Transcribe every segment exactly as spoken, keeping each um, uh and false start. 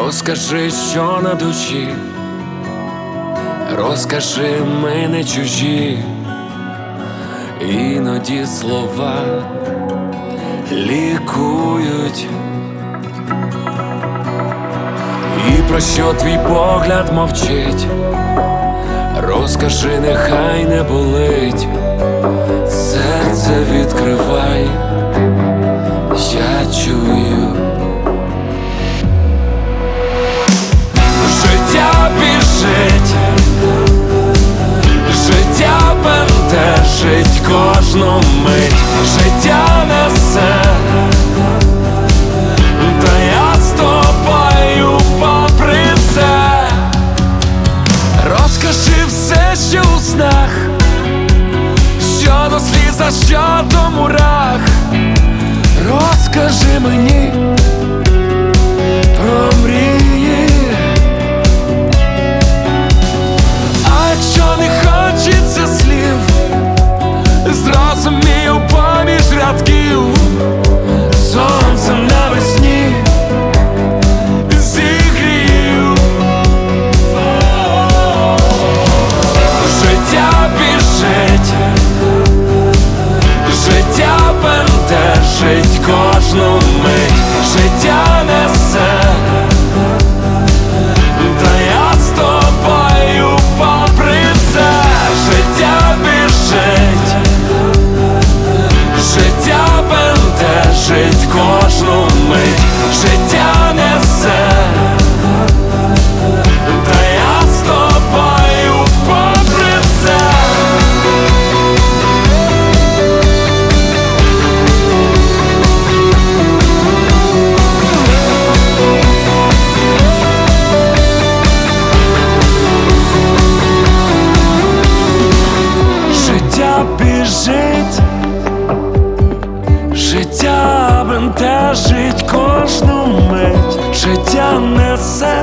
Розкажи, що на душі, розкажи, ми не чужі, іноді слова лікують. І про що твій погляд мовчить, розкажи, нехай не болить, серце відкривай, я чую. Життя біжить, життя бентежить кожну мить, життя несе, та я з тобою попри все. Розкажи все, що у снах, що до сліз, а що до мурах. Розкажи мені про мрії, а якщо не хочеться слів, зрозумію поміж рядків. Сонце навесні зігрів. Життя біжить, життя бентежить кожну мить, життя несе, та я з тобою попри все. Життя біжить, життя бентежить кожну мить, життя несе, та я з тобою попри все. Життя біжить, життя бентежить кожну мить, життя несе,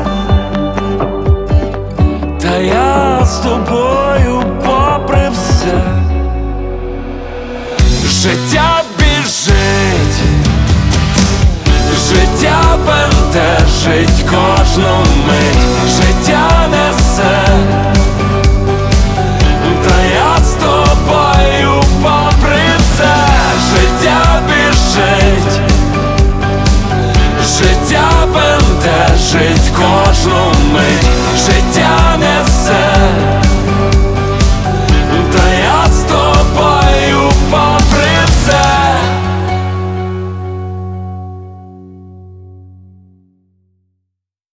та я з тобою попри все. Життя біжить, життя бентежить кожну